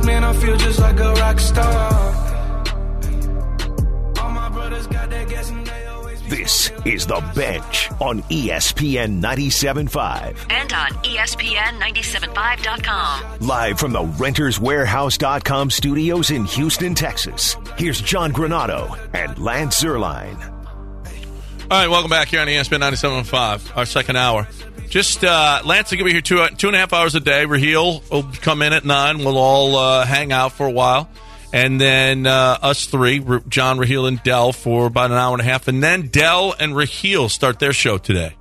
man, I feel just like a rock star. All my brothers got that gas and they always be. This is The Bench on ESPN 97.5. And on ESPN975.com. Live from the RentersWarehouse.com studios in Houston, Texas. Here's John Granato and Lance Zierlein. All right, welcome back here on ESPN 97.5, our second hour. Just, Lance will be here 2.5 hours a day. Raheel will come in at 9. We'll all hang out for a while. And then us three, John, Raheel, and Dell for about an hour and a half. And then Dell and Raheel start their show today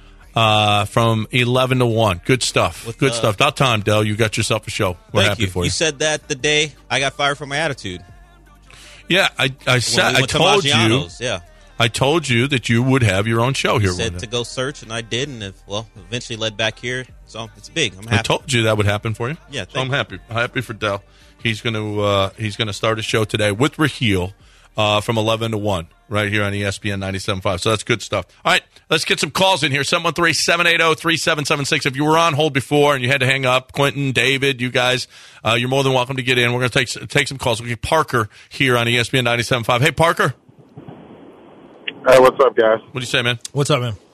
from 11 to 1. Good stuff. Good stuff. About time, Dell. You got yourself a show. We're happy for you. You said that the day I got fired for my attitude. Yeah, I told you. Yeah. I told you that you would have your own show here. You said to go search, and I did, and eventually led back here. So it's big. I'm happy. I told you that would happen for you. Yeah, so I'm happy. Happy for Dell. He's going to start a show today with Raheel from 11 to 1 right here on ESPN 97.5. So that's good stuff. All right, let's get some calls in here. 713-780-3776. If you were on hold before and you had to hang up, Quentin, David, you guys, you're more than welcome to get in. We're going to take some calls. We'll get Parker here on ESPN 97.5. Hey, Parker. Hey, what's up, guys? What do you say, man? What's up, man?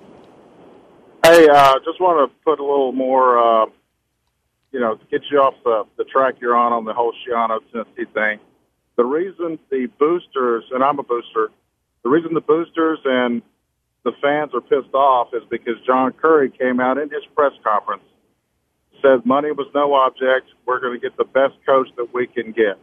Hey, just want to put a little more, to get you off the track you're on the whole Schiano Tennessee thing. The reason the boosters, and I'm a booster, the reason the boosters and the fans are pissed off is because John Curry came out in his press conference, said money was no object, we're going to get the best coach that we can get.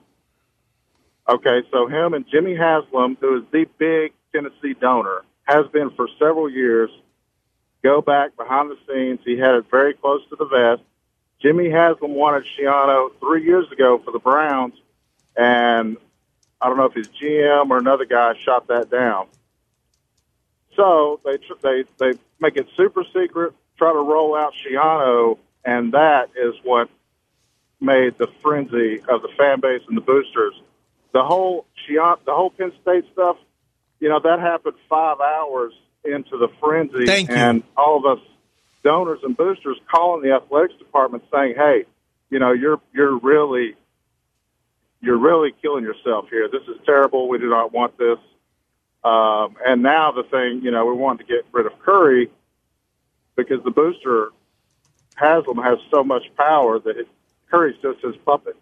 Okay, so him and Jimmy Haslam, who is the big Tennessee donor, has been for several years, go back behind the scenes. He had it very close to the vest. Jimmy Haslam wanted Schiano 3 years ago for the Browns, and I don't know if his GM or another guy shot that down. So they make it super secret, try to roll out Schiano, and that is what made the frenzy of the fan base and the boosters. The whole Penn State stuff, that happened 5 hours into the frenzy. Thank you. And all of us donors and boosters calling the athletics department saying, "Hey, you're really killing yourself here. This is terrible. We do not want this." And now the thing, we want to get rid of Curry because the booster Haslam has so much power that Curry's just his puppet.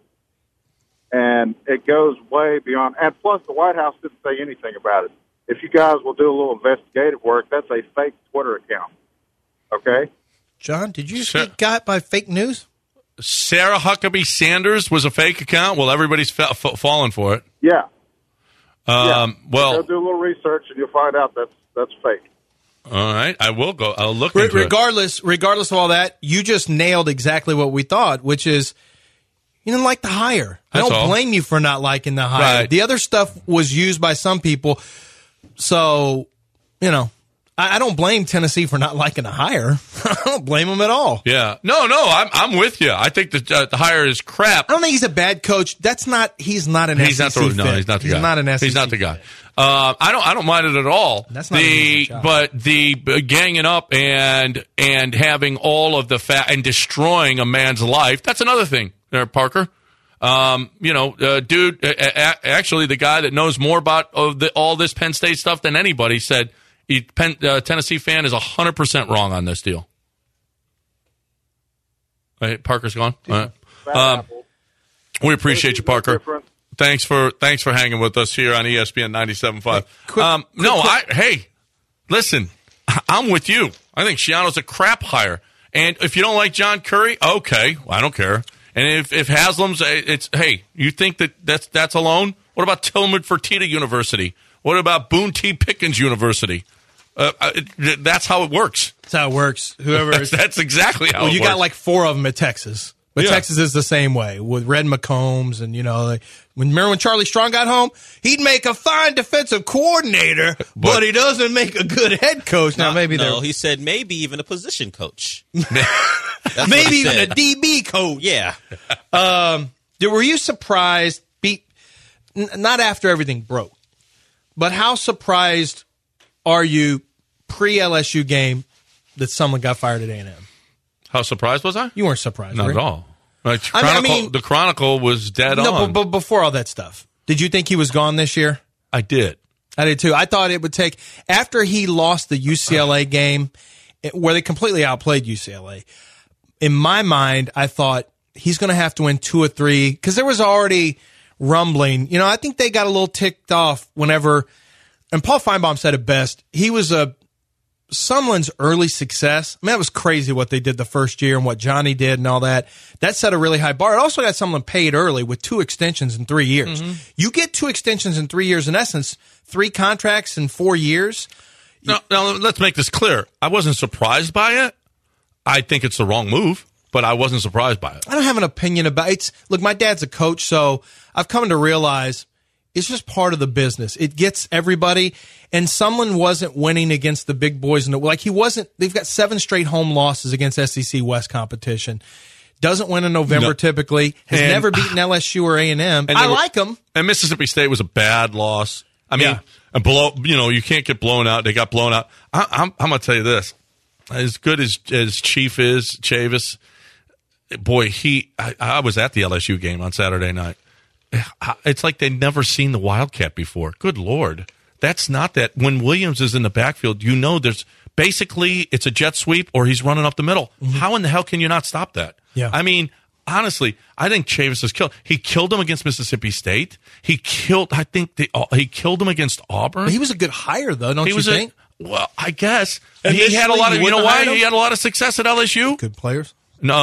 And it goes way beyond. And plus, the White House didn't say anything about it. If you guys will do a little investigative work, that's a fake Twitter account. Okay? John, did you just get got by fake news? Sarah Huckabee Sanders was a fake account? Well, everybody's falling for it. Yeah. Well, go do a little research, and you'll find out that's fake. All right. I will go. I'll look into it. Regardless of all that, you just nailed exactly what we thought, which is you didn't like the hire. I don't blame you for not liking the hire. Right. The other stuff was used by some people. So, I don't blame Tennessee for not liking the hire. I don't blame them at all. Yeah. No, I'm with you. I think the hire is crap. I don't think he's a bad coach. He's not an SEC fit. No, he's not the guy. He's not an SEC He's not the guy. I don't mind it at all. That's not the but the ganging up and having all of the and destroying a man's life, that's another thing there, Parker. Dude, actually the guy that knows more about all this Penn State stuff than anybody said Tennessee fan is 100% wrong on this deal. Right, Parker's gone. All right. We appreciate you, Parker. Thanks for hanging with us here on ESPN 97.5. Hey, listen, I'm with you. I think Schiano's a crap hire. And if you don't like John Curry, okay, I don't care. And if Haslam's, you think that's alone? What about Tillman Fertitta University? What about Boone T. Pickens University? That's how it works. That's how it works. That's exactly how it works. You got like 4 of them at Texas. But yeah. Texas is the same way with Red McCombs and, remember when Charlie Strong got home? He'd make a fine defensive coordinator, but he doesn't make a good head coach. He said maybe even a position coach. Maybe even a DB coach. Yeah. Were you surprised, not after everything broke, but how surprised are you pre-LSU game that someone got fired at A&M? How surprised was I? You weren't surprised. Not at all. Like, the Chronicle was dead on. No, but before all that stuff, did you think he was gone this year? I did. I did too. I thought it would take, after he lost the UCLA game, where they completely outplayed UCLA, in my mind, I thought he's going to have to win 2 or 3, because there was already rumbling. You know, I think they got a little ticked off whenever, and Paul Feinbaum said it best, he was Sumlin's early success. I mean, that was crazy what they did the first year and what Johnny did and all that. That set a really high bar. It also got Sumlin paid early with 2 extensions in 3 years. Mm-hmm. You get 2 extensions in 3 years, in essence, 3 contracts in 4 years. Now, let's make this clear. I wasn't surprised by it. I think it's the wrong move, but I wasn't surprised by it. I don't have an opinion about it. Look, my dad's a coach, so I've come to realize it's just part of the business. It gets everybody, and Sumlin wasn't winning against the big boys. He wasn't. They've got 7 straight home losses against SEC West competition. Doesn't win in November typically. Has never beaten LSU or A&M. I like them. And Mississippi State was a bad loss. I mean, you can't get blown out. They got blown out. I'm going to tell you this. As good as Chief is, Chavis, boy, I was at the LSU game on Saturday night. It's like they'd never seen the Wildcat before. Good Lord. That's not that. When Williams is in the backfield, you know there's basically it's a jet sweep or he's running up the middle. Mm-hmm. How in the hell can you not stop that? Yeah. I mean, honestly, I think Chavis is killed. He killed him against Mississippi State. He killed him against Auburn. But he was a good hire, though, don't you think? Well, I guess. He had a lot of, you know why? He had a lot of success at LSU. Good players?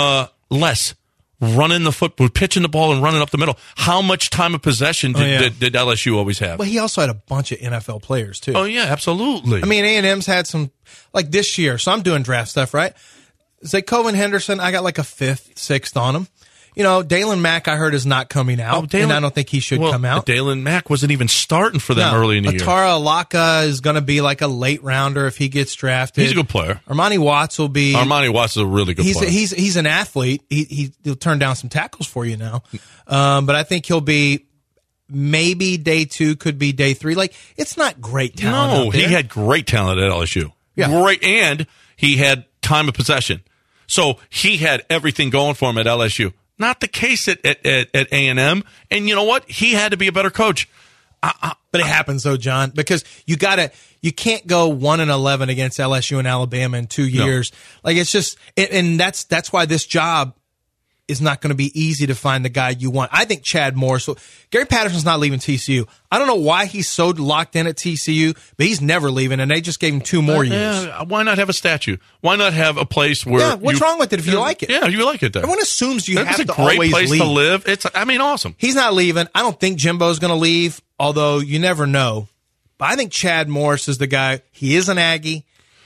Less. Running the football, pitching the ball and running up the middle. How much time of possession did LSU always have? Well, he also had a bunch of NFL players, too. Oh, yeah, absolutely. I mean, A&M's had some, like this year, so I'm doing draft stuff, right? Zakoven Henderson, I got like a 5th, 6th on him. You know, Dalen Mack, I heard, is not coming out, and I don't think he should come out. Dalen Mack wasn't even starting for them early in the year. Atara Alaka is going to be like a late rounder if he gets drafted. He's a good player. Armani Watts will be. Armani Watts is a really good player. He's an athlete. He'll turn down some tackles for you now. But I think he'll be maybe day 2, could be day 3. Like, it's not great talent. No, he had great talent at LSU. Yeah. Great, and he had time of possession. So he had everything going for him at LSU. Not the case at A&M. And you know what? He had to be a better coach. But it happens, though, John, because you can't go 1-11 against LSU and Alabama in 2 years. No. Like, it's just, and that's why this job is not going to be easy to find the guy you want. I think Chad Morris. So Gary Patterson's not leaving TCU. I don't know why he's so locked in at TCU, but he's never leaving, and they just gave him 2 more years. Why not have a statue? Why not have a place where? Yeah, what's wrong with it if you like it? Yeah, you like it there. Everyone assumes you have to always leave. It's a great place to live. It's, awesome. He's not leaving. I don't think Jimbo's going to leave, although you never know. But I think Chad Morris is the guy. He is an Aggie.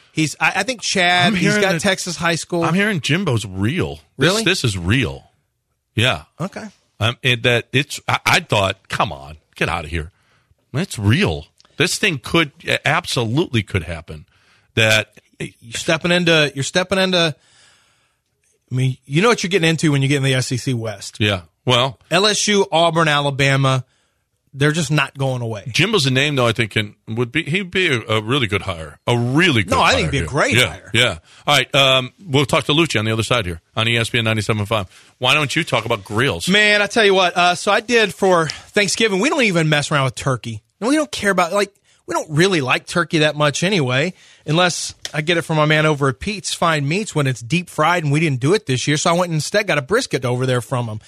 I think Chad, he's got Texas high school. I'm hearing Jimbo's real. Really? This is real. Yeah. Okay. I thought, come on, get out of here. It's real. This thing absolutely could happen. That you're stepping into. I mean, you know what you're getting into when you get in the SEC West. Yeah. Well, LSU, Auburn, Alabama, they're just not going away. Jimbo's a name, though, I think he'd be a really good hire. A really good hire. No, I think he'd be a great hire. Yeah. All right. We'll talk to Lucci on the other side here on ESPN 97.5. Why don't you talk about grills? Man, I tell you what. So I did for Thanksgiving. We don't even mess around with turkey. And we don't care about, we don't really like turkey that much anyway, unless I get it from my man over at Pete's Fine Meats when it's deep fried, and we didn't do it this year. So I went and instead got a brisket over there from him.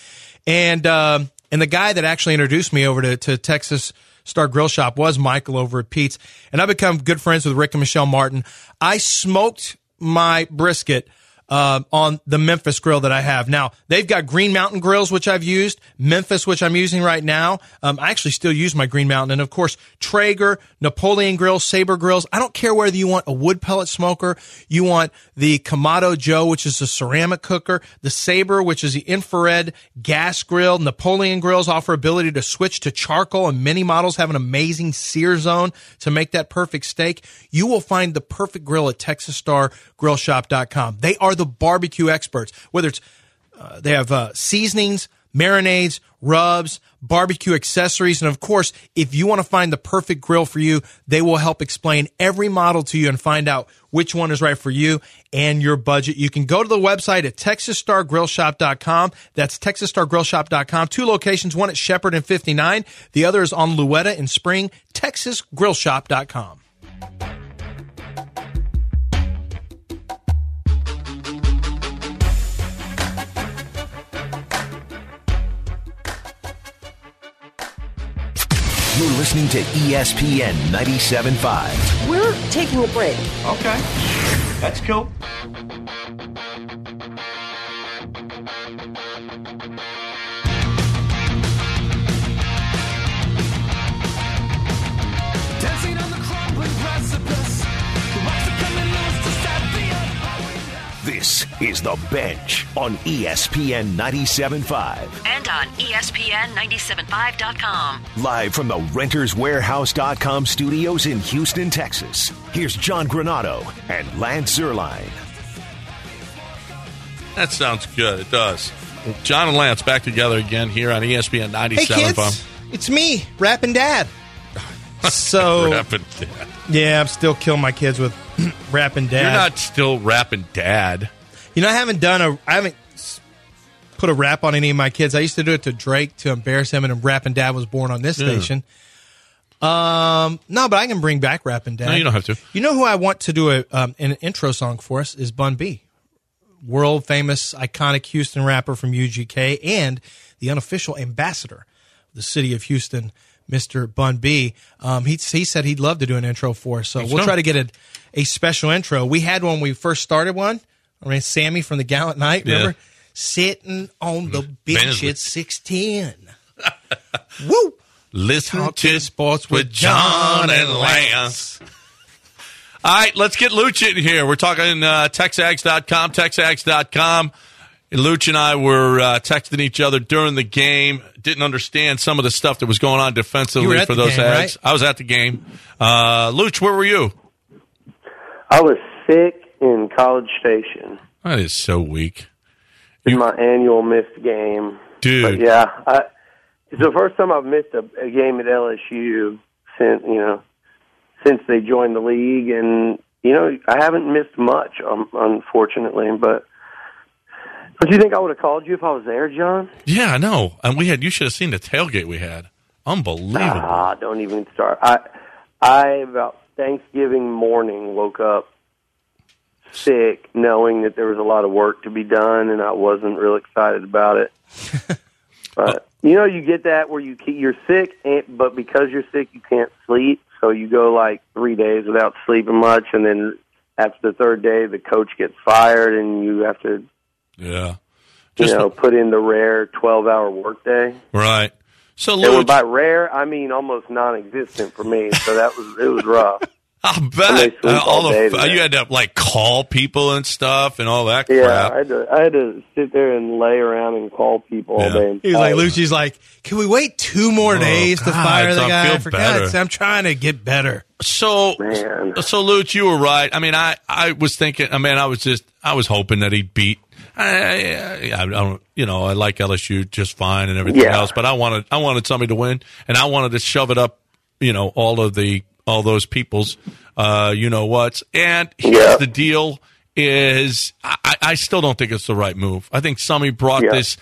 And the guy that actually introduced me over to Texas Star Grill Shop was Michael over at Pete's. And I've become good friends with Rick and Michelle Martin. I smoked my brisket on the Memphis grill that I have. Now, they've got Green Mountain grills, which I've used, Memphis, which I'm using right now. I actually still use my Green Mountain. And, of course, Traeger, Napoleon grills, Sabre grills. I don't care whether you want a wood pellet smoker, you want the Kamado Joe, which is a ceramic cooker, the Sabre, which is the infrared gas grill. Napoleon grills offer ability to switch to charcoal, and many models have an amazing sear zone to make that perfect steak. You will find the perfect grill at TexasStarGrillShop.com. They are the barbecue experts. Whether it's they have seasonings, marinades, rubs, barbecue accessories, and of course, if you want to find the perfect grill for you, they will help explain every model to you and find out which one is right for you and your budget. You can go to the website at TexasStarGrillShop.com. That's TexasStarGrillShop.com. 2 locations, one at Shepherd and 59. The other is on Louetta in Spring. TexasGrillShop.com. You're listening to ESPN 97.5. We're taking a break. Okay. That's cool. Dancing on the crumbling precipice. The rocks are coming loose to stop the This is The Bench on ESPN 97.5. And on ESPN975.com. Live from the RentersWarehouse.com studios in Houston, Texas. Here's John Granado and Lance Zierlein. That sounds good. It does. John and Lance back together again here on ESPN 97.5. Hey kids, it's me, Rappin' Dad. So, Rappin' Dad. Yeah, I'm still killing my kids with Rappin' Dad. You're not still Rappin' Dad. You know, I haven't put a rap on any of my kids. I used to do it to Drake to embarrass him, and Rappin' Dad was born on this station. No, but I can bring back Rappin' Dad. No, you don't have to. You know who I want to do an intro song for us is Bun B. World famous, iconic Houston rapper from UGK and the unofficial ambassador of the city of Houston, Mr. Bun B. He said he'd love to do an intro for us, so we'll try to get a special intro. We had one when we first started one. I mean, Sammy from the Gallant Night, remember? Yeah. Sitting on the bench at 6'10". Woo! Listen to sports with John and Lance. All right, let's get Luch in here. We're talking Texags.com, Texags.com. Luch and I were texting each other during the game. Didn't understand some of the stuff that was going on defensively for those Ags. Right? I was at the game. Luch, where were you? I was sick in College Station. That is so weak. It's my annual missed game. Dude. But yeah, it's the first time I've missed a game at LSU since they joined the league. And, I haven't missed much, unfortunately, but don't you think I would have called you if I was there, John? Yeah, I know. And you should have seen the tailgate we had. Unbelievable. Don't even start. I about Thanksgiving morning woke up sick, knowing that there was a lot of work to be done, and I wasn't real excited about it. But you get that where you're sick, but because you're sick, you can't sleep, so you go like 3 days without sleeping much, and then after the third day, the coach gets fired, and you have to, put in the rare 12-hour workday. Right. So, and by rare, I mean almost non-existent for me. So it was rough. I bet you had to call people and stuff and all that crap. Yeah, I had to sit there and lay around and call people all day. He's like, Lucci's like, can we wait 2 more days to fire the guy? For God's sake, I'm trying to get better. So Luch, you were right. I mean, I was thinking. I mean, I was hoping that he'd beat. I don't, I like LSU just fine and everything else, but I wanted somebody to win, and I wanted to shove it up, all those people's, what's. And here's the deal is I still don't think it's the right move. I think somebody brought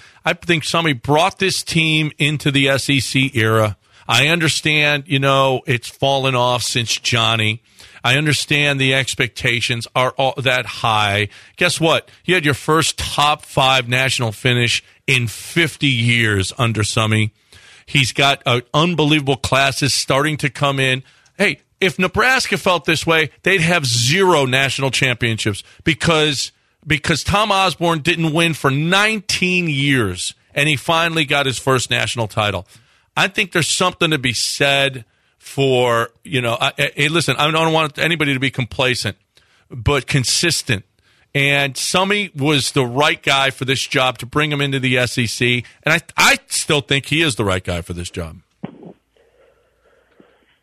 this team into the SEC era. I understand, it's fallen off since Johnny. I understand the expectations are all that high. Guess what? You had your first top 5 national finish in 50 years under Summy. He's got unbelievable classes starting to come in. Hey, if Nebraska felt this way, they'd have 0 national championships because Tom Osborne didn't win for 19 years, and he finally got his first national title. I think there's something to be said for, hey, listen, I don't want anybody to be complacent, but consistent. And Summy was the right guy for this job to bring him into the SEC, and I still think he is the right guy for this job.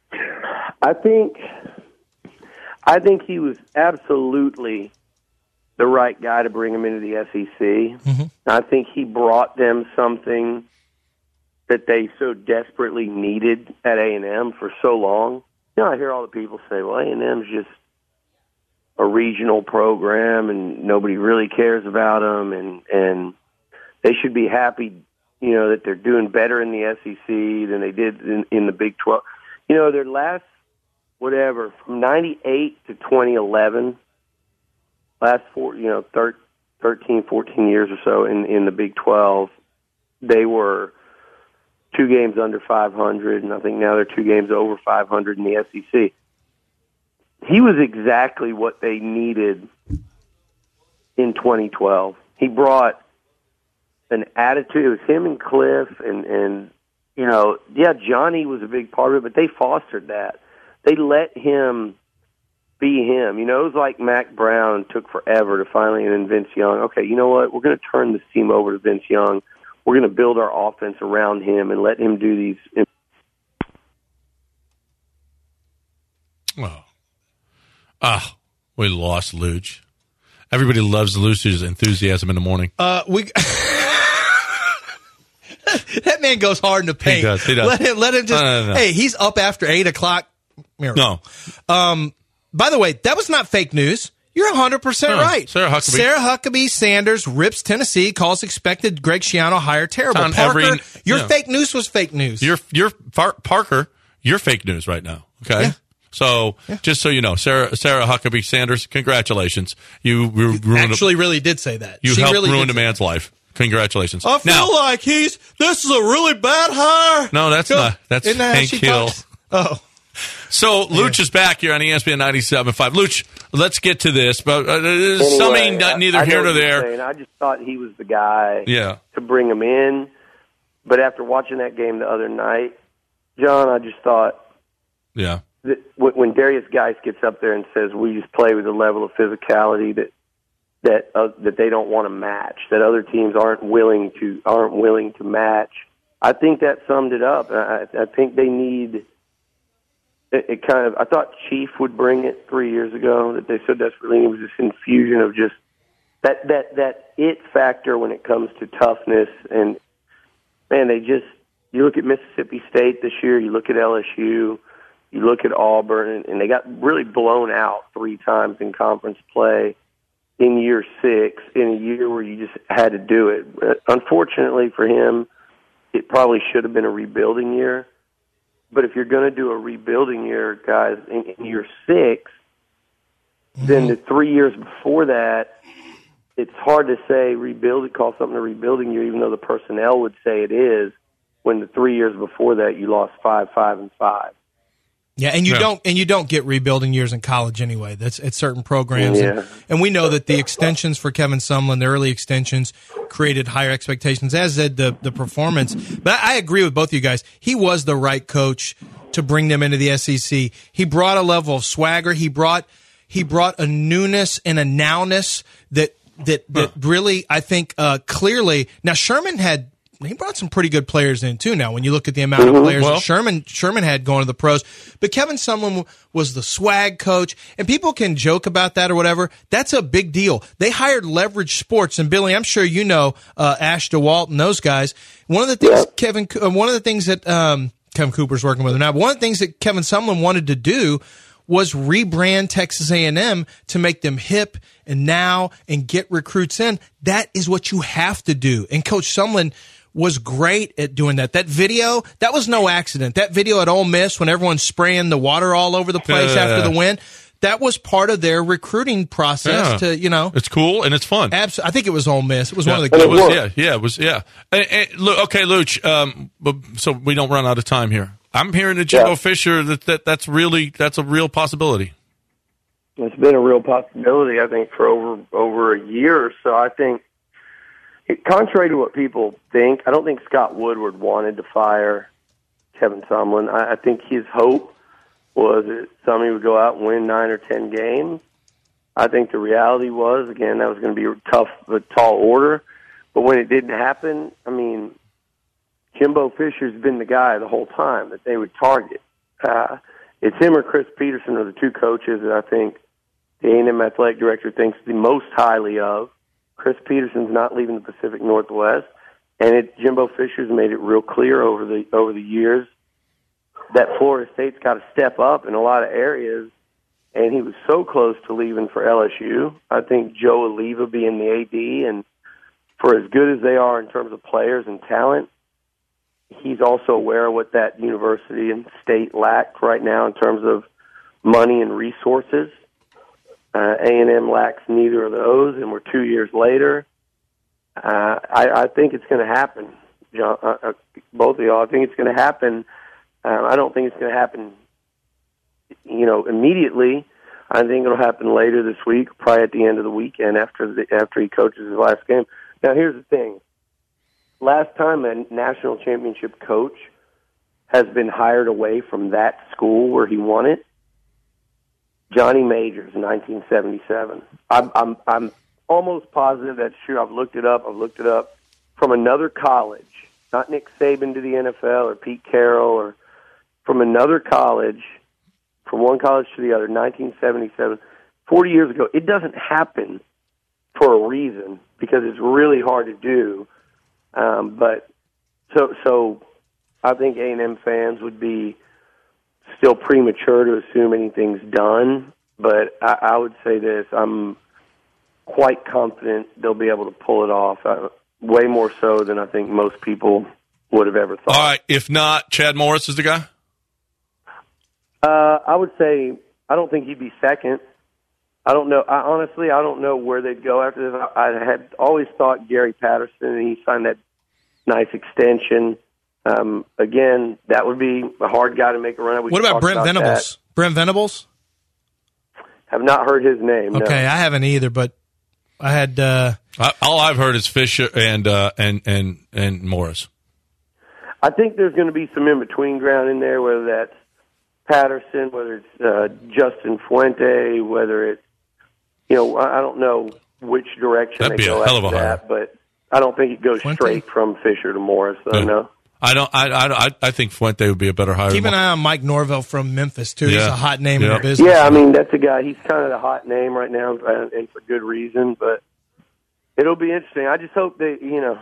I think he was absolutely the right guy to bring them into the SEC. Mm-hmm. I think he brought them something that they so desperately needed at A&M for so long. You know, I hear all the people say, well, A&M's just a regional program and nobody really cares about them, and they should be happy, you know, that they're doing better in the SEC than they did in the Big 12. You know, their last, whatever, from 98 to 2011, last 13, 14 years or so in the Big 12, they were 2 games under 500, and I think now they're 2 games over 500 in the SEC. He was exactly what they needed in 2012. He brought an attitude. It was him and Cliff, and you know, yeah, Johnny was a big part of it, but they fostered that. They let him be him. You know, it was like Mac Brown took forever to finally, and then Vince Young. Okay, you know what? We're going to turn this team over to Vince Young. We're going to build our offense around him and let him do these. We lost Luch. Everybody loves Luch's enthusiasm in the morning. That man goes hard in the paint. He does. Let him just. No. Hey, he's up after 8 o'clock. No. By the way, that was not fake news. You're 100% right. Sarah Huckabee Sanders rips Tennessee, calls expected Greg Schiano hire terrible. Parker, your fake news was fake news. Parker, you're fake news right now. Okay. Yeah. So, just so you know, Sarah Huckabee Sanders, congratulations. You actually really did say that. You helped ruin a man's life. Congratulations. I feel like this is a really bad hire. No, that's not. That's Hank Hill. Oh. So, Luch is back here on ESPN 97.5. Luch, let's get to this, but neither here nor there. I just thought he was the guy to bring him in. But after watching that game the other night, John, I just thought that when Darius Geis gets up there and says we just play with a level of physicality that they don't want to match, that other teams aren't willing to match, I think that summed it up. I think they need it kind of. I thought Chief would bring it 3 years ago, that they so desperately need. It was this infusion of just that it factor when it comes to toughness. And man, you look at Mississippi State this year, you look at LSU, you look at Auburn, and they got really blown out 3 times in conference play in year 6, in a year where you just had to do it. But unfortunately for him, it probably should have been a rebuilding year. But if you're going to do a rebuilding year, guys, in year 6, then the 3 years before that, it's hard to say call something a rebuilding year, even though the personnel would say it is, when the 3 years before that you lost 5, 5, and 5. Yeah, and you don't get rebuilding years in college anyway. That's at certain programs, and we know that the extensions for Kevin Sumlin, the early extensions, created higher expectations, as did the performance. But I agree with both of you guys. He was the right coach to bring them into the SEC. He brought a level of swagger. He brought a newness and a nowness that really, I think, clearly. Now Sherman he brought some pretty good players in too. Now, when you look at the amount of players that Sherman had going to the pros, but Kevin Sumlin was the swag coach, and people can joke about that or whatever. That's a big deal. They hired Leverage Sports, and Billy, I'm sure you know Ash DeWalt and those guys. One of the things that Kevin Cooper's working with him now. But one of the things that Kevin Sumlin wanted to do was rebrand Texas A&M to make them hip and now and get recruits in. That is what you have to do, and Coach Sumlin was great at doing that. That video, that was no accident. That video at Ole Miss when everyone's spraying the water all over the place after the win, that was part of their recruiting process to, you know. It's cool and it's fun. Absolutely. I think it was Ole Miss. It was one of the good ones. It was. Okay, Luch, so we don't run out of time here. I'm hearing to Jimbo Fisher that's a real possibility. It's been a real possibility, I think, for over a year or so. I think, contrary to what people think, I don't think Scott Woodward wanted to fire Kevin Sumlin. I think his hope was that somebody would go out and win 9 or 10 games. I think the reality was, again, that was going to be a tall order. But when it didn't happen, I mean, Jimbo Fisher's been the guy the whole time that they would target. It's him or Chris Peterson are the 2 coaches that I think the A&M athletic director thinks the most highly of. Chris Peterson's not leaving the Pacific Northwest, and Jimbo Fisher's made it real clear over the years that Florida State's got to step up in a lot of areas, and he was so close to leaving for LSU. I think Joe Oliva being the AD, and for as good as they are in terms of players and talent, he's also aware of what that university and state lack right now in terms of money and resources. A&M lacks neither of those, and we're 2 years later. I think it's going to happen, John, both of y'all. I think it's going to happen. I don't think it's going to happen, immediately. I think it'll happen later this week, probably at the end of the weekend after he coaches his last game. Now, here's the thing. Last time a national championship coach has been hired away from that school where he won it, Johnny Majors, 1977. I'm almost positive that's true. I've looked it up from another college, not Nick Saban to the NFL or Pete Carroll, or from another college, from one college to the other, 1977, 40 years ago. It doesn't happen for a reason because it's really hard to do. But so I think A&M fans would be still premature to assume anything's done, but I would say this: I'm quite confident they'll be able to pull it off, way more so than I think most people would have ever thought. All right, if not, Chad Morris is the guy? I would say I don't think he'd be second. I don't know. Honestly, I don't know where they'd go after this. I had always thought Gary Patterson, and he signed that nice extension. Again, that would be a hard guy to make a run. What about Brent Venables? That. Brent Venables? Have not heard his name. Okay, no. I haven't either, but I had. All I've heard is Fisher and Morris. I think there's going to be some in between ground in there, whether that's Patterson, whether it's Justin Fuente, whether it's I don't know which direction That'd they be go a hell of after a hire. that, but I don't think it goes Fuente? straight from Fisher to Morris. So no. I think Fuente would be a better hire. Keep an eye on Mike Norvell from Memphis, too. He's a hot name in the business. Yeah, I mean, that's a guy. He's kind of the hot name right now, and for good reason. But it'll be interesting. I just hope that, you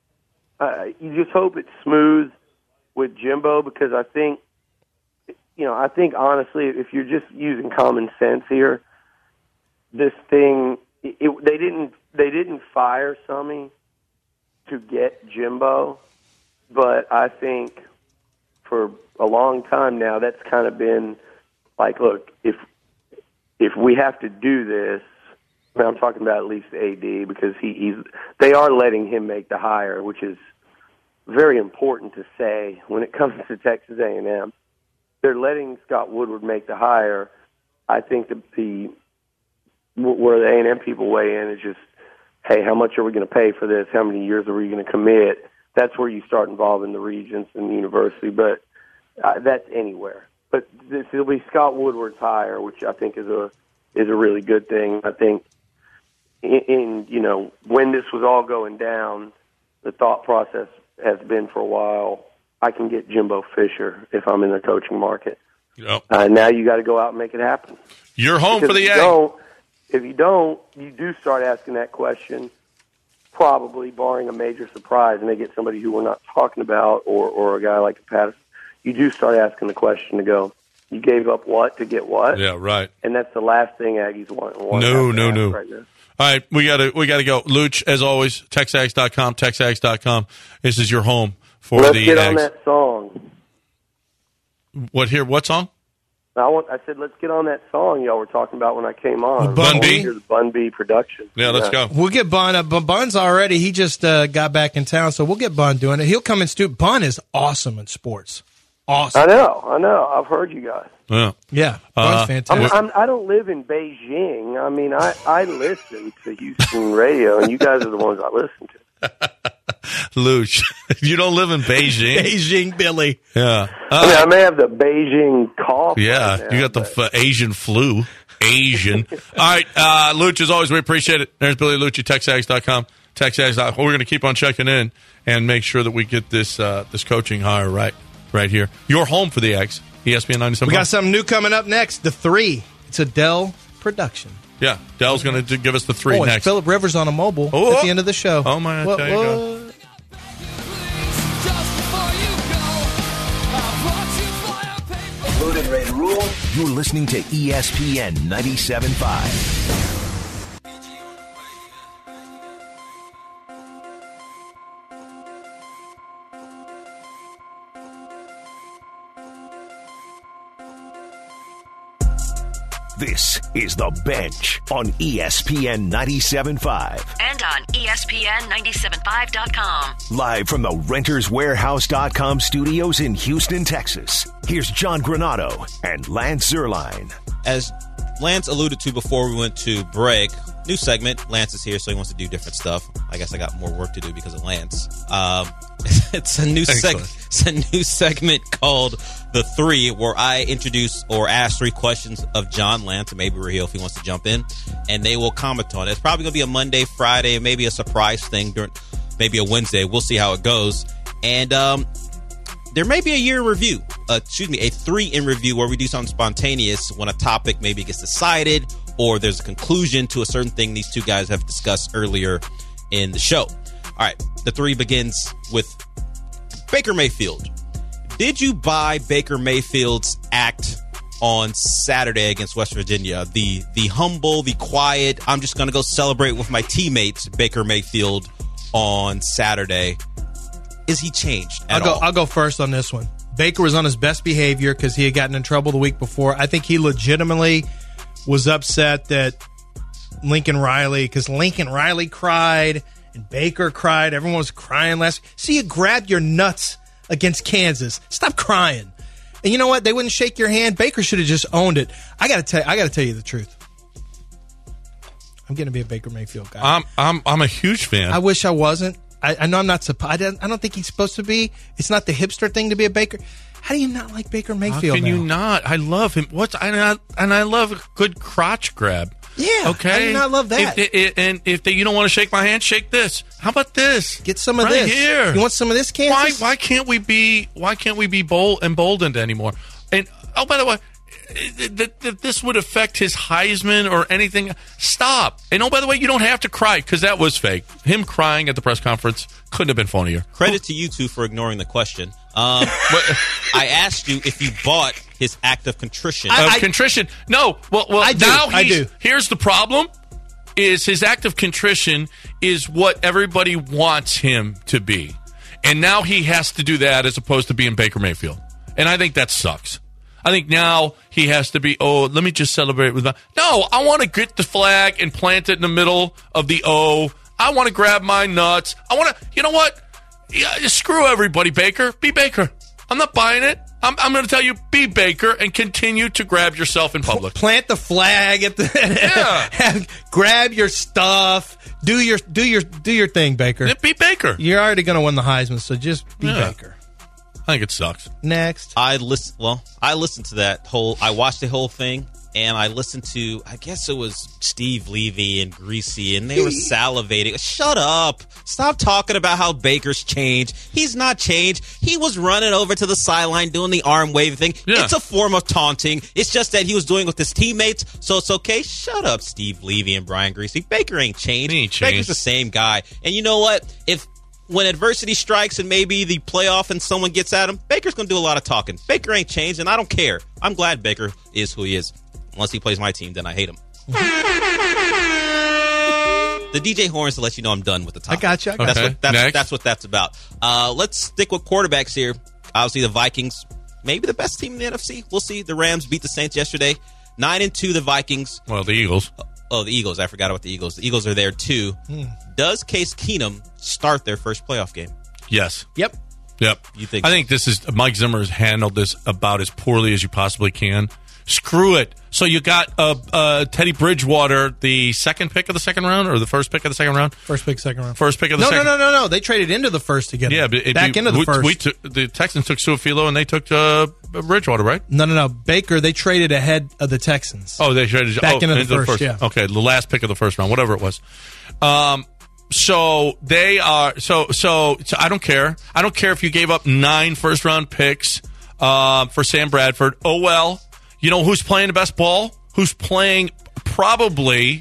just hope it's smooth with Jimbo, because I think honestly, if you're just using common sense here, this thing, they didn't fire Summy to get Jimbo. But I think for a long time now, that's kind of been like, look, if we have to do this, I'm talking about at least AD, because they are letting him make the hire, which is very important to say when it comes to Texas A&M. They're letting Scott Woodward make the hire. I think where the A&M people weigh in is just, hey, how much are we going to pay for this? How many years are we going to commit? That's where you start involving the regents and the university, but that's anywhere. But it'll be Scott Woodward's hire, which I think is a really good thing. I think in when this was all going down, the thought process has been for a while, I can get Jimbo Fisher if I'm in the coaching market. Yep. Now you got to go out and make it happen. You're home Because for the egg. If you don't, you do start asking that question, probably barring a major surprise, and they get somebody who we're not talking about, or a guy like Patterson. You do start asking the question to go, you gave up what to get what? Yeah, right. And that's the last thing Aggies want. No. Right now. All right, we gotta go. Luch, as always, TexAgs.com. This is your home for Let's the get Ags. on that song. What song? I said, let's get on that song y'all were talking about when I came on. Bun B? The Bun B production. Yeah, let's go. We'll get Bun. Bun's already. He just got back in town, so we'll get Bun doing it. He'll come in studio. Bun is awesome in sports. Awesome. I know. I've heard you guys. Yeah, Bun's fantastic. I don't live in Beijing. I mean, I listen to Houston radio, and you guys are the ones I listen to. Luch, you don't live in Beijing. Beijing Billy. Yeah. I may have the Beijing cough. Yeah, right now, you got the Asian flu. Asian. All right, Luch, as always, we appreciate it. There's Billy Lucci, TexAgs.com. TexAgs.com. We're going to keep on checking in and make sure that we get this coaching hire right here. You're home for the Ags. ESPN 97. We got something new coming up next. The 3. It's Adele production. Yeah, Dell's going to give us the 3 next. Phillip Rivers on a mobile at the end of the show. Oh, my God. There you go. You're listening to ESPN 97.5. This is The Bench on ESPN 97.5. And on ESPN975.com. Live from the RentersWarehouse.com studios in Houston, Texas. Here's John Granado and Lance Zierlein. As Lance alluded to before we went to break, new segment. Lance is here, so he wants to do different stuff. I guess I got more work to do because of Lance. It's a new segment called The Three, where I introduce or ask 3 questions of John Lance, and maybe Raheel if he wants to jump in, and they will comment on it. It's probably going to be a Monday, Friday, maybe a surprise thing during maybe a Wednesday. We'll see how it goes. And there may be a year in review, a 3 in review where we do something spontaneous when a topic maybe gets decided or there's a conclusion to a certain thing these 2 guys have discussed earlier in the show. All right, the 3 begins with Baker Mayfield. Did you buy Baker Mayfield's act on Saturday against West Virginia? The humble, the quiet, I'm just going to go celebrate with my teammates, Baker Mayfield on Saturday. Is he changed at all? I'll go first on this one. Baker was on his best behavior because he had gotten in trouble the week before. I think he legitimately was upset that Lincoln Riley cried and Baker cried. Everyone was crying last week. See, you grabbed your nuts against Kansas. Stop crying. And you know what? They wouldn't shake your hand. Baker should have just owned it. I got to tell you the truth. I'm going to be a Baker Mayfield guy. I'm a huge fan. I wish I wasn't. I know I'm not supposed. I don't think he's supposed to be. It's not the hipster thing to be a Baker. How do you not like Baker Mayfield? How can you not? I love him. I love a good crotch grab. Yeah. Okay. I do not love that. If you don't want to shake my hand, shake this. How about this? Get some of this here. You want some of this, Kansas? Why can't we be emboldened anymore? And oh, by the way, that this would affect his Heisman or anything. Stop. And oh, by the way, you don't have to cry because that was fake. Him crying at the press conference couldn't have been funnier. Credit to you 2 for ignoring the question. I asked you if you bought his act of contrition. Contrition. No. Well, I do. Now I do. Here's the problem. Is his act of contrition is what everybody wants him to be. And now he has to do that as opposed to being Baker Mayfield. And I think that sucks. I think now he has to be, let me just celebrate with my... No, I want to get the flag and plant it in the middle of the O. I want to grab my nuts. I want to... You know what? Yeah, screw everybody, Baker. Be Baker. I'm not buying it. I'm going to tell you, be Baker and continue to grab yourself in public. Plant the flag at the... grab your stuff. Do your thing, Baker. Be Baker. You're already going to win the Heisman, so just be Baker. I think it sucks. Next. I listened to that whole... I watched the whole thing, and I listened to... I guess it was Steve Levy and Greasy, and they were salivating. Shut up. Stop talking about how Baker's changed. He's not changed. He was running over to the sideline doing the arm wave thing. Yeah. It's a form of taunting. It's just that he was doing it with his teammates, so it's okay. Shut up, Steve Levy and Brian Greasy. Baker ain't changed. He ain't changed. Baker's the same guy. And you know what? When adversity strikes and maybe the playoff and someone gets at him, Baker's going to do a lot of talking. Baker ain't changed, and I don't care. I'm glad Baker is who he is. Unless he plays my team, then I hate him. The DJ horns to let you know I'm done with the topic. I got you. That's what that's about. Let's stick with quarterbacks here. Obviously, the Vikings, maybe the best team in the NFC. We'll see. The Rams beat the Saints yesterday. 9-2, the Vikings. Well, the Eagles. Oh, the Eagles. I forgot about the Eagles. The Eagles are there, too. Does Case Keenum start their first playoff game? Yes. Yep. You think? I think this is Mike Zimmer has handled this about as poorly as you possibly can. Screw it. So you got Teddy Bridgewater, the second pick of the second round, or the first pick of the second round? First pick, second round. First pick of the second. No. They traded into the first to get him. Yeah, back into the first. The Texans took Suafilo and they took Bridgewater, right? No. Baker, they traded ahead of the Texans. Oh, they traded back into the first. Yeah. Okay, the last pick of the first round, whatever it was. So they are. So I don't care. I don't care if you gave up 9 first round picks for Sam Bradford. Oh well. You know who's playing the best ball? Who's playing probably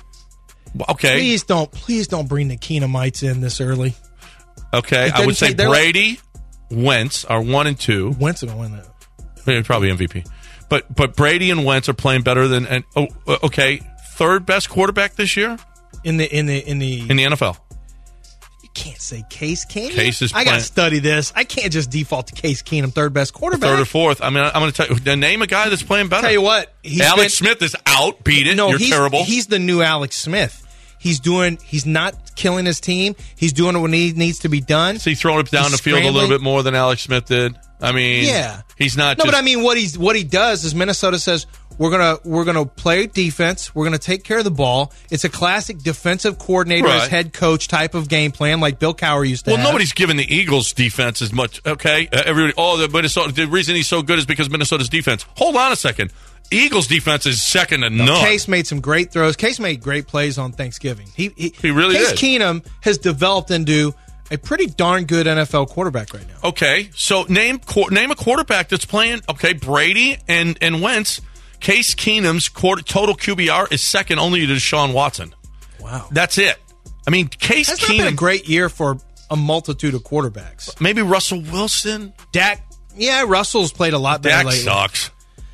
okay. Please don't bring the Keenumites in this early. Okay, I would say Brady, Wentz are 1 and 2. Wentz will win that. Probably MVP. But Brady and Wentz are playing better than okay. Third best quarterback this year in the NFL. You can't say Case Keenum. Case is I got to study this. I can't just default to Case Keenum, third best quarterback. Third or fourth. I mean, I'm going to tell you. Name a guy that's playing better. Tell you what, Alex Smith is out. Beat it. No, You're terrible. He's the new Alex Smith. He's not killing his team. He's doing what needs to be done. So he's throwing it down the field a little bit more than Alex Smith did. I mean, yeah, he's not. No, but I mean, what he does is Minnesota says we're gonna play defense. We're gonna take care of the ball. It's a classic defensive coordinator as head coach type of game plan, like Bill Cowher used to. Well, have. nobody's giving the Eagles defense as much. Okay, everybody. The reason he's so good is because Minnesota's defense. Hold on a second. Eagles defense is second to none. Case made some great throws. Case made great plays on Thanksgiving. He really did. Case Keenum has developed into a pretty darn good NFL quarterback right now. Okay, so name a quarterback that's playing. Okay, Brady and Wentz. Case Keenum's total QBR is second only to Deshaun Watson. Wow, that's it. I mean, Case That's Keenum. Not been a great year for a multitude of quarterbacks. Maybe Russell Wilson. Dak. Yeah, Russell's played a lot better Dak lately. sucks.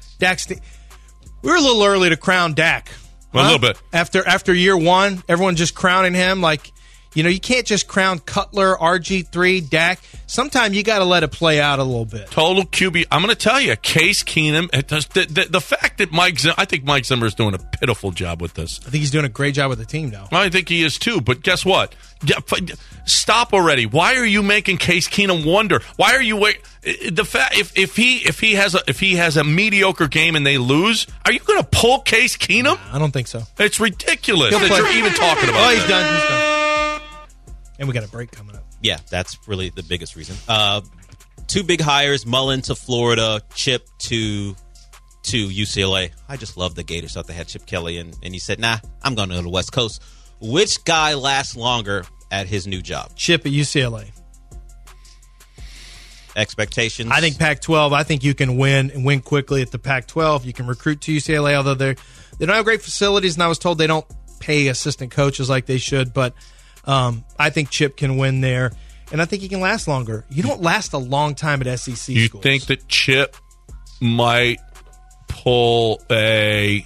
We were a little early to crown Dak. A little bit. After year one, everyone just crowning him like, you can't just crown Cutler, RG3, Dak. Sometimes you got to let it play out a little bit. Total QB. I'm going to tell you, Case Keenum. The fact that I think Mike Zimmer is doing a pitiful job with this. I think he's doing a great job with the team, though. I think he is too. But guess what? Stop already. Why are you making Case Keenum wonder? Why are you the fact if he has a mediocre game and they lose, are you going to pull Case Keenum? I don't think so. It's ridiculous that you're even talking about. Oh, he's done. And we got a break coming up. Yeah, that's really the biggest reason. 2 big hires: Mullen to Florida, Chip to UCLA. I just love the Gators. Thought they had Chip Kelly, and he said, "Nah, I'm going to go to the West Coast." Which guy lasts longer at his new job? Chip at UCLA. Expectations? I think Pac-12. I think you can win quickly at the Pac-12. You can recruit to UCLA, although they don't have great facilities, and I was told they don't pay assistant coaches like they should. But I think Chip can win there, and I think he can last longer. You don't last a long time at SEC schools. You think that Chip might pull that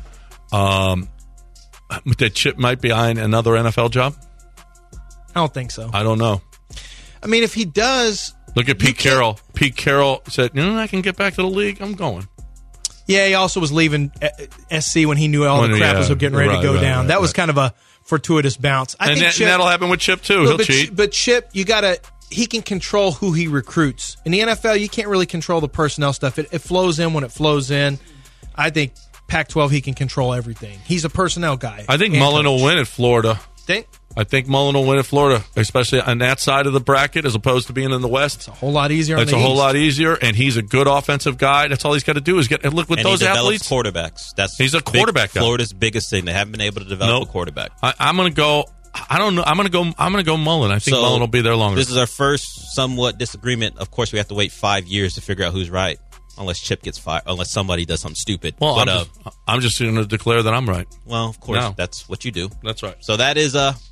Chip might be eyeing another NFL job? I don't think so. I don't know. I mean, if he does... Look at Pete Carroll. Pete Carroll said, I can get back to the league. I'm going. Yeah, he also was leaving SC when he knew all the crap was getting ready to go down. That was kind of a fortuitous bounce. I think Chip, that'll happen with Chip, too. He'll cheat. But Chip, he can control who he recruits. In the NFL, you can't really control the personnel stuff. It flows in when it flows in. I think Pac-12, he can control everything. He's a personnel guy. I think Mullen will win at Florida. I think Mullen will win at Florida, especially on that side of the bracket as opposed to being in the West. It's a whole lot easier. It's a whole lot easier, and he's a good offensive guy. That's all he's got to do is look with those athletes. Quarterbacks. He's a quarterback guy. Florida's biggest thing. They haven't been able to develop a quarterback. I'm going to go. I don't know. I'm going to go Mullen. I think Mullen will be there longer. This is our first somewhat disagreement. Of course, we have to wait 5 years to figure out who's right. Unless Chip gets fired, unless somebody does something stupid. Well, I'm just going to declare that I'm right. Well, of course, that's what you do. That's right. So that is the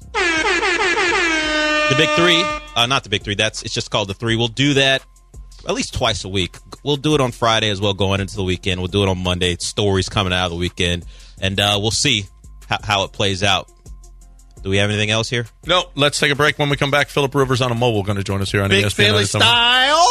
big three. Not the big three. It's just called the three. We'll do that at least twice a week. We'll do it on Friday as well, going into the weekend. We'll do it on Monday. Stories coming out of the weekend, and we'll see how it plays out. Do we have anything else here? No. Let's take a break. When we come back, Philip Rivers on a mobile going to join us here on Big ESPN Philly style.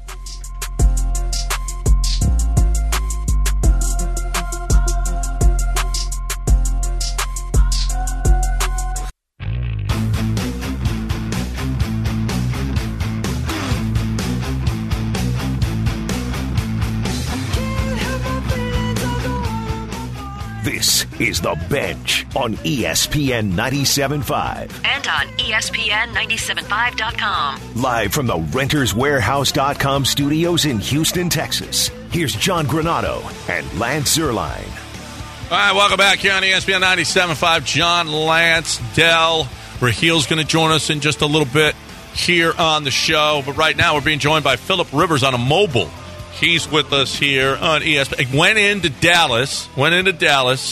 This is The Bench on ESPN 97.5. And on ESPN975.com. Live from the RentersWarehouse.com studios in Houston, Texas. Here's John Granado and Lance Zerline. All right, welcome back here on ESPN 97.5. John, Lance, Dell. Rahil's going to join us in just a little bit here on the show. But right now we're being joined by Philip Rivers on a mobile. He's with us here on ESPN. Went into Dallas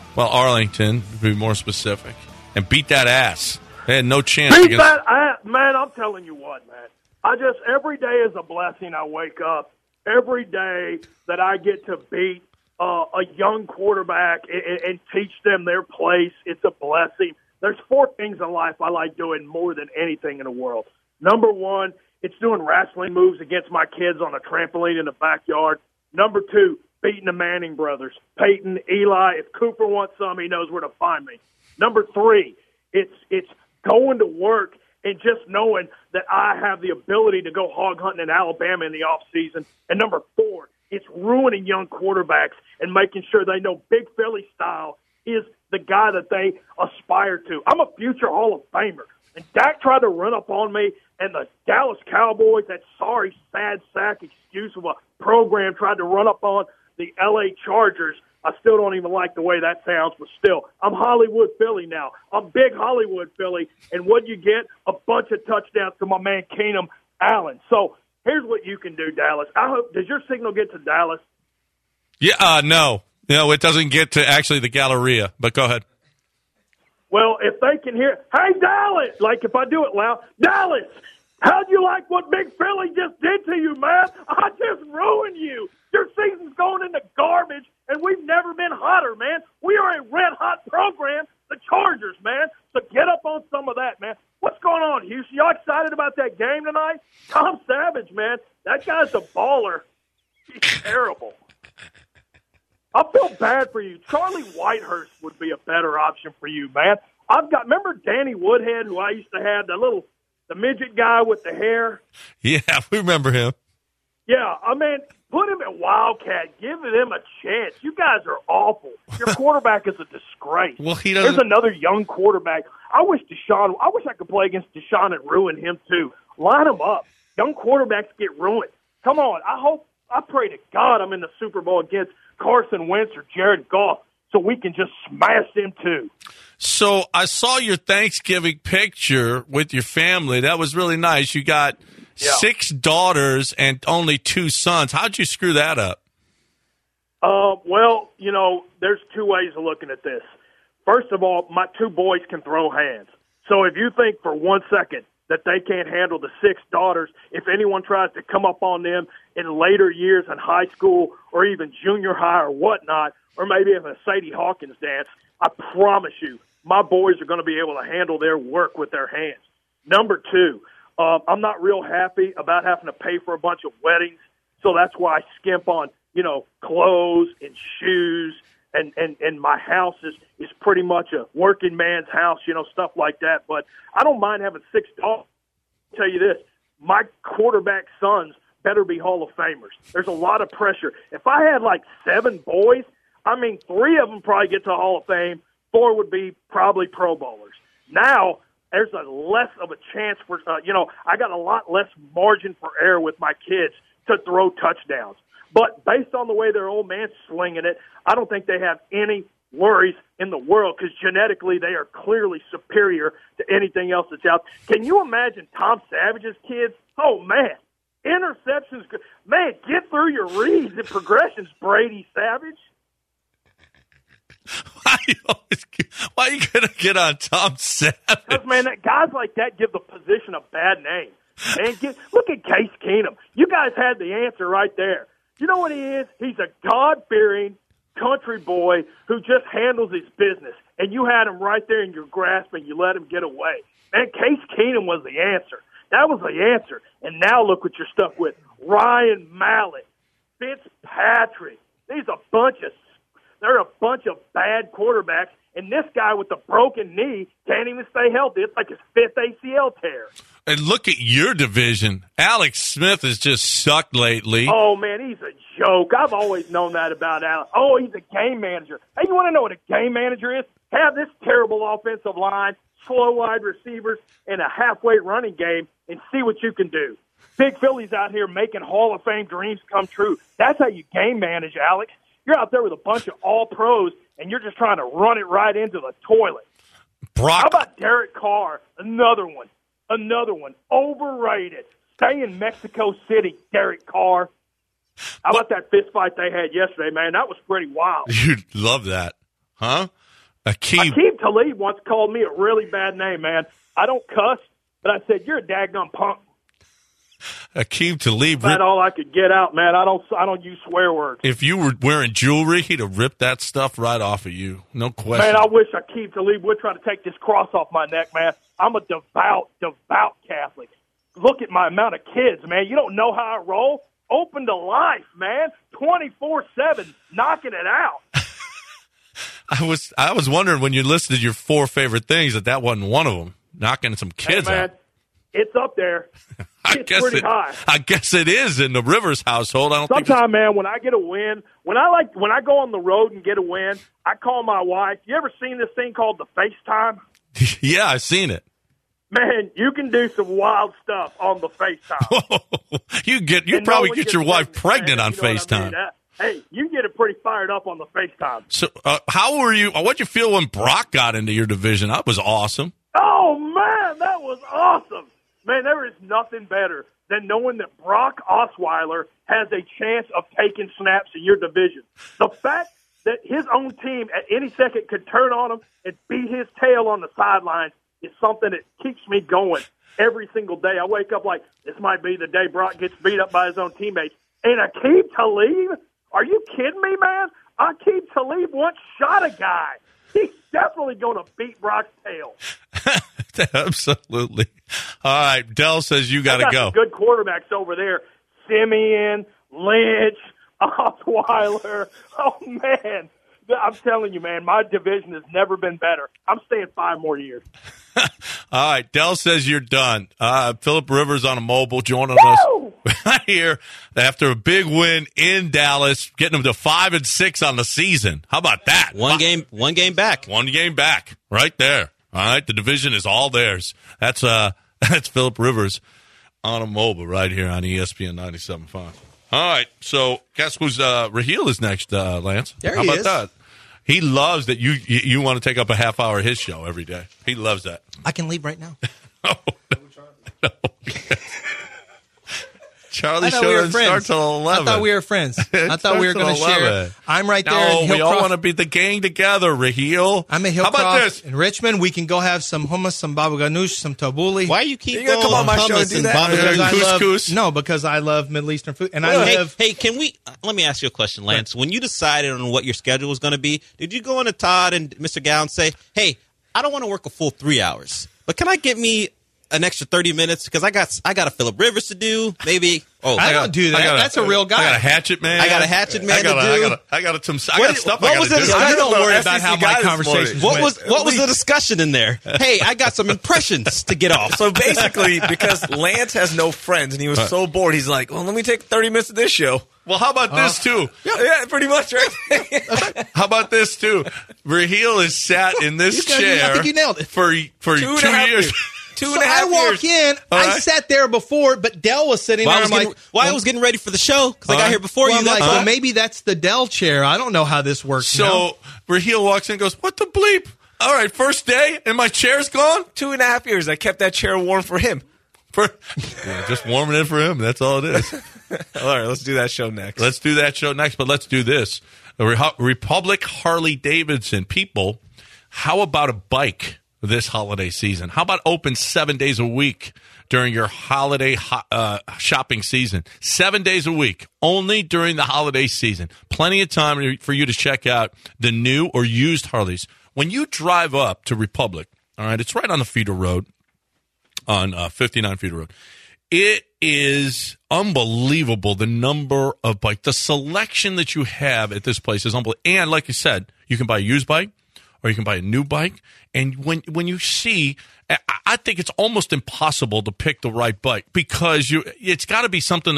Well, Arlington, to be more specific, and beat that ass. They had no chance. Beat that ass, man. I'm telling you what, man. Every day is a blessing. I wake up every day that I get to beat a young quarterback and teach them their place. It's a blessing. There's 4 things in life I like doing more than anything in the world. Number 1, it's doing wrestling moves against my kids on a trampoline in the backyard. Number 2, beating the Manning brothers, Peyton, Eli. If Cooper wants some, he knows where to find me. Number 3, it's going to work and just knowing that I have the ability to go hog hunting in Alabama in the off season. And number 4, it's ruining young quarterbacks and making sure they know Big Philly style is the guy that they aspire to. I'm a future Hall of Famer. And Dak tried to run up on me, and the Dallas Cowboys, that sorry, sad sack excuse of a program, tried to run up on the L.A. Chargers. I still don't even like the way that sounds, but still, I'm Hollywood Philly now. I'm big Hollywood Philly, and what you get? A bunch of touchdowns to my man Keenan Allen. So here's what you can do, Dallas. I hope, does your signal get to Dallas? Yeah, no, it doesn't get to actually the Galleria. But go ahead. Well, if they can hear, hey Dallas, like if I do it loud, Dallas, how'd you like what Big Philly just did to you, man? I just ruined you. Your season's going into garbage, and we've never been hotter, man. We are a red-hot program, the Chargers, man. So get up on some of that, man. What's going on, Houston? Y'all excited about that game tonight? Tom Savage, man. That guy's a baller. He's terrible. I feel bad for you. Charlie Whitehurst would be a better option for you, man. Remember Danny Woodhead, who I used to have, the midget guy with the hair? Yeah, we remember him. Yeah, put him at Wildcat. Give him a chance. You guys are awful. Your quarterback is a disgrace. Well, he doesn't. There's another young quarterback. I wish I could play against Deshaun and ruin him too. Line him up. Young quarterbacks get ruined. Come on. I pray to God I'm in the Super Bowl against Carson Wentz or Jared Goff so we can just smash them too. So I saw your Thanksgiving picture with your family. That was really nice. You got 6 daughters and only 2 sons. How'd you screw that up? Well, there's 2 ways of looking at this. First of all, my 2 boys can throw hands. So if you think for 1 second that they can't handle the 6 daughters, if anyone tries to come up on them in later years in high school or even junior high or whatnot, or maybe in a Sadie Hawkins dance, I promise you, my boys are going to be able to handle their work with their hands. Number 2, I'm not real happy about having to pay for a bunch of weddings, so that's why I skimp on, clothes and shoes, and my house is pretty much a working man's house, stuff like that. But I don't mind having 6 dogs. I'll tell you this, my quarterback sons better be Hall of Famers. There's a lot of pressure. If I had 7 boys, 3 of them probably get to Hall of Fame. 4 would be probably Pro Bowlers. Now, there's a less of a chance for, I got a lot less margin for error with my kids to throw touchdowns. But based on the way their old man's slinging it, I don't think they have any worries in the world because genetically they are clearly superior to anything else that's out. Can you imagine Tom Savage's kids? Oh, man. Interceptions. Man, get through your reads and progressions, Brady Savage. Why are you going to get on Tom Savage? Because, man, guys like that give the position a bad name. And look at Case Keenum. You guys had the answer right there. You know what he is? He's a God-fearing country boy who just handles his business. And you had him right there in your grasp, and you let him get away. Man, Case Keenum was the answer. That was the answer. And now look what you're stuck with. Ryan Mallett, Fitzpatrick. They're a bunch of bad quarterbacks. And this guy with the broken knee can't even stay healthy. It's like his 5th ACL tear. And look at your division. Alex Smith has just sucked lately. Oh, man, he's a joke. I've always known that about Alex. Oh, he's a game manager. Hey, you want to know what a game manager is? Have this terrible offensive line, slow wide receivers, and a halfway running game, and see what you can do. Big Philly's out here making Hall of Fame dreams come true. That's how you game manage, Alex. You're out there with a bunch of all-pros, and you're just trying to run it right into the toilet. How about Derek Carr? Another one. Overrated. Stay in Mexico City, Derek Carr. How about that fist fight they had yesterday, man? That was pretty wild. You love that, huh? Aqib Talib once called me a really bad name, man. I don't cuss, but I said, you're a daggum punk. Aqib Talib. That's all I could get out, man. I don't use swear words. If you were wearing jewelry, he'd have ripped that stuff right off of you. No question. Man, I wish Aqib Talib would try to take this cross off my neck, man. I'm a devout Catholic. Look at my amount of kids, man. You don't know how I roll. Open to life, man. 24/7, knocking it out. I was wondering when you listed your 4 favorite things that wasn't one of them. Knocking some kids out. It's up there. It's pretty high. I guess it is in the Rivers household. Sometimes, man, when I get a win, when I go on the road and get a win, I call my wife. You ever seen this thing called the FaceTime? Yeah, I've seen it. Man, you can do some wild stuff on the FaceTime. you probably get your wife pregnant on FaceTime. Hey, you get it pretty fired up on the FaceTime. So, how were you? What'd you feel when Brock got into your division? That was awesome. Oh man, that was awesome. Man, there is nothing better than knowing that Brock Osweiler has a chance of taking snaps in your division. The fact that his own team at any second could turn on him and beat his tail on the sidelines is something that keeps me going every single day. I wake up like, this might be the day Brock gets beat up by his own teammates. And Aqib Talib? Are you kidding me, man? Aqib Talib once shot a guy. He's definitely going to beat Brock's tail. Absolutely. All right, Dell says you got to go. Some good quarterbacks over there. Simeon, Lynch, Osweiler. Oh, man. I'm telling you, man, my division has never been better. I'm staying 5 more years. All right, Dell says you're done. Philip Rivers on a mobile joining us here after a big win in Dallas, getting them to 5-6 on the season. How about that? One game back. One game back, right there. All right, the division is all theirs. That's Philip Rivers on a mobile right here on ESPN 97.5. All right, so guess who's Raheel is next, Lance? There How he about is. that? He loves that you want to take up a half hour of his show every day. He loves that. I can leave right now. No. Charlie's show doesn't start till 11. I thought we were friends. I thought we were going to share. I'm right there. No, in we all Hillcroft. want to be the gang together, Raheel. I'm in How Hillcroft about this? in Richmond. We can go have some hummus, some baba ganoush, some tabbouleh. Why you keep You gotta come on my show and do that. Couscous? Because I love Middle Eastern food, and Hey, can we? Let me ask you a question, Lance. When you decided on what your schedule was going to be, did you go into Todd and Mr. Gow and say, "Hey, I don't want to work a full 3 hours, but can I get me an extra 30 minutes because I got a Philip Rivers to do, maybe." I don't do that. That's a real guy. I got a hatchet man. I got a hatch man to do. I got stuff I got to do. I don't worry about how my conversations What was the discussion in there? Hey, I got some impressions to get off. So basically, because Lance has no friends and he was so bored, he's like, well, let me take 30 minutes of this show. Well, how about this, too? Yeah, pretty much, right? How about this, too? Raheel has sat in this chair I think you nailed it. for 2 years. 2.5 I walk years. in. I sat there before, but Dell was sitting there. I was getting ready for the show because I got here before you. Well, maybe that's the Dell chair. I don't know how this works. So Raheel walks in and goes, "What the bleep? All right, first day, and my chair's gone? 2.5 years. I kept that chair warm for him. Just warming it for him. That's all it is. All right, let's do that show next. But let's do this. Republic Harley Davidson. People, how about a bike this holiday season? How about open 7 days a week during your holiday shopping season? 7 days a week, only during the holiday season. Plenty of time for you to check out the new or used Harleys. When you drive up to Republic, all right, it's right on the feeder road, on 59 feeder road. It is unbelievable, the number of bikes. The selection that you have at this place is unbelievable. And like you said, you can buy a used bike, or you can buy a new bike. And when you see, I think it's almost impossible to pick the right bike because it's got to be something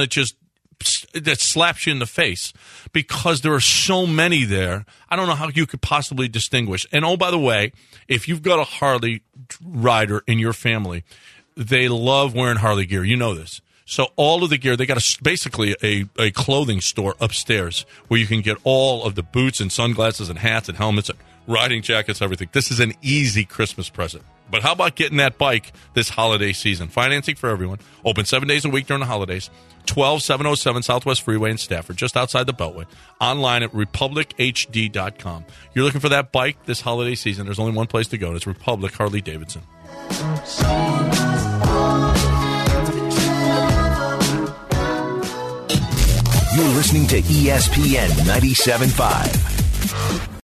that slaps you in the face because there are so many there. I don't know how you could possibly distinguish. And oh, by the way, if you've got a Harley rider in your family, they love wearing Harley gear. You know this. So all of the gear, they got basically a clothing store upstairs where you can get all of the boots and sunglasses and hats and helmets and riding jackets, everything. This is an easy Christmas present. But how about getting that bike this holiday season? Financing for everyone. Open 7 days a week during the holidays. 12707 Southwest Freeway in Stafford, just outside the Beltway. Online at republichd.com. You're looking for that bike this holiday season. There's only one place to go, and it's Republic Harley-Davidson. You're listening to ESPN 97.5.